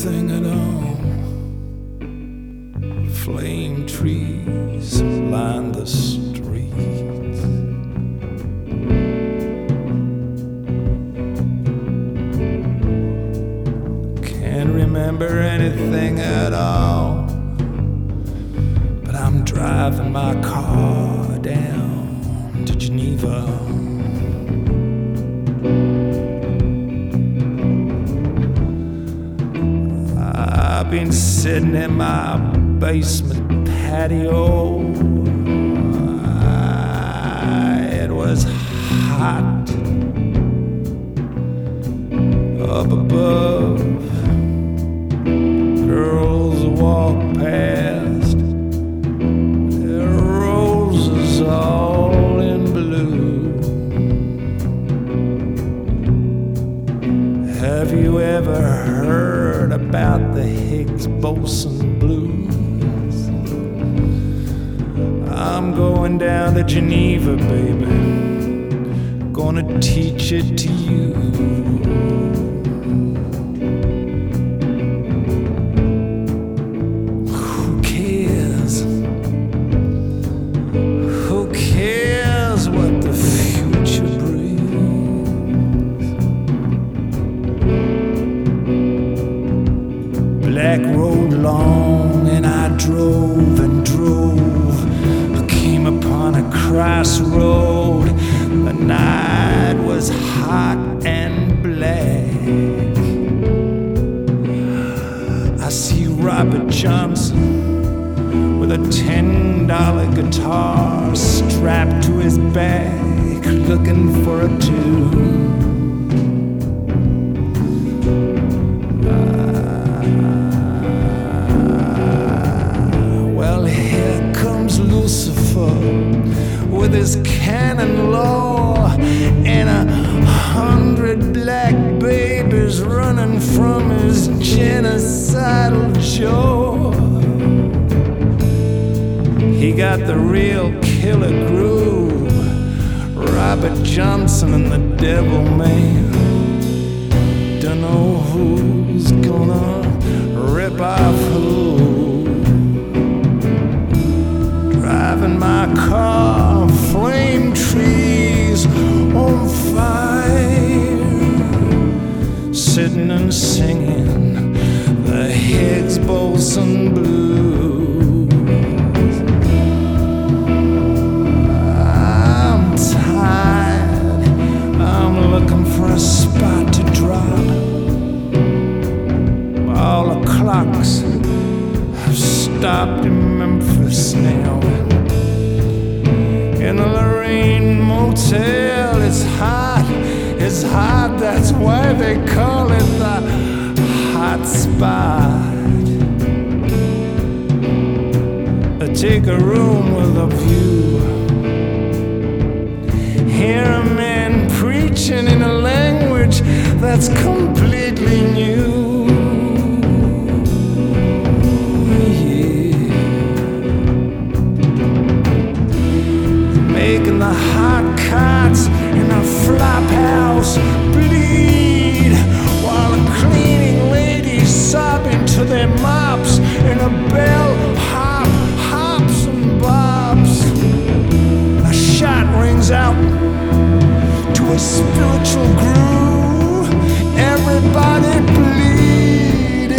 anything at all. Flame trees line the streets. Can't remember anything at all, but I'm driving my car down to Geneva. I've been sitting in my basement patio. It was hot up above. Girls walk past, their roses all in blue. Have you ever heard about the Higgs-Boson blues? I'm going down to Geneva, baby, gonna teach it to you. Who cares? Who cares what the future brings? Black road long and I drove and drove. I came upon a crossroad. The night was hot and black. I see Robert Johnson with a $10 guitar strapped to his back, looking for a tune. With his canon law and 100 black babies running from his genocidal jaw. He got the real killer groove, Robert Johnson and the Devil Man. Dunno who's gonna rip off who. Driving my car, flame trees on fire, sitting and singing the Higgs-Boson blues. I'm tired, I'm looking for a spot to drop. All the clocks have stopped in Memphis now. In the Lorraine Motel, it's hot, that's why they call it the hot spot. I take a room with a view, hear a man preaching in a language that's completely new. Making the hot cots in a flop house bleed, while the cleaning ladies sobbing to their mops in a bell hops and bobs. A shot rings out to a spiritual groove, everybody bleeding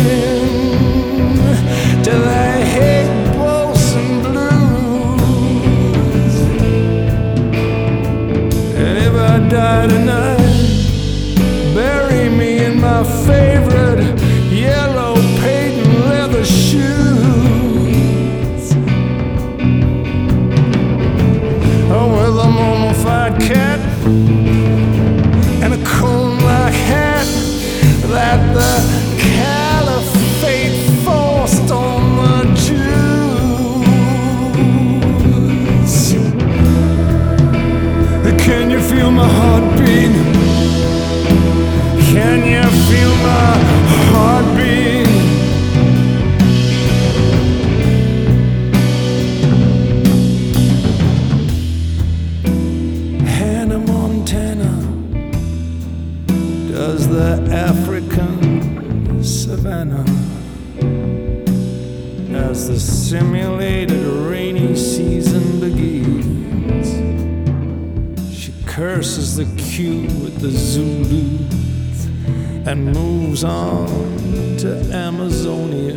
to the Higgs-Boson blues. And if I die tonight, bury me in my favorite yellow patent leather shoes, with a mummified cat and a cone-like hat that the caliphate forced on the Jews. Can you feel my heartbeat? Can you feel my heartbeat? Hannah Montana does the African savannah. simulated rainy season begins. She curses the queue with the Zulus and moves on to Amazonia.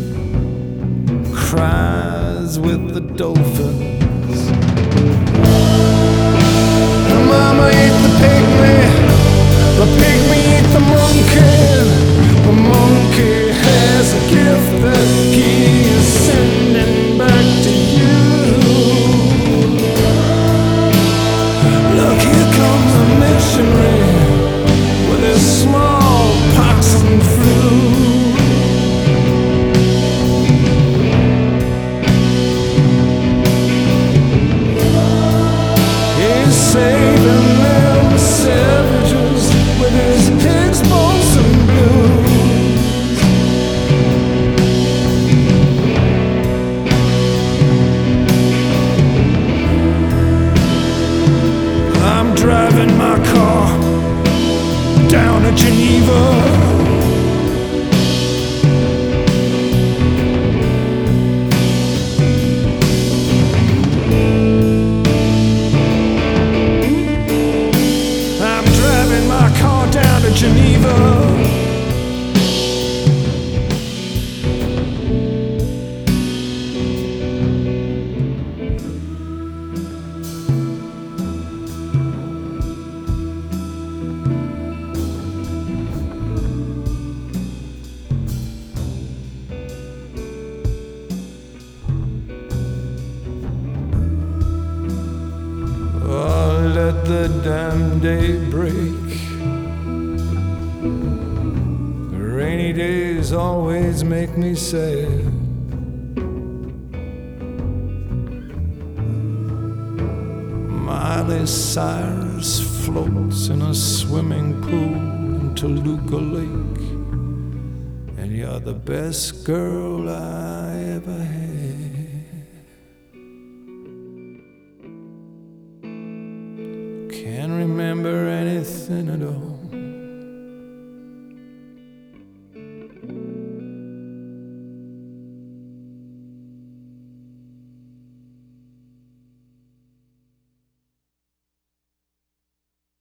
Cries with the dolphins. The mama ate the pygmy ate the monkey. The monkey has a gift that he is sending back to you. Look, here comes a missionary with his small pox and flu. Saving them savages with his Higgs boson blues. I'm driving my car down to Geneva. Geneva. Oh, let the damn day break. Rainy days always make me sad. Miley Cyrus floats in a swimming pool in Toluca Lake, and you're the best girl I ever had.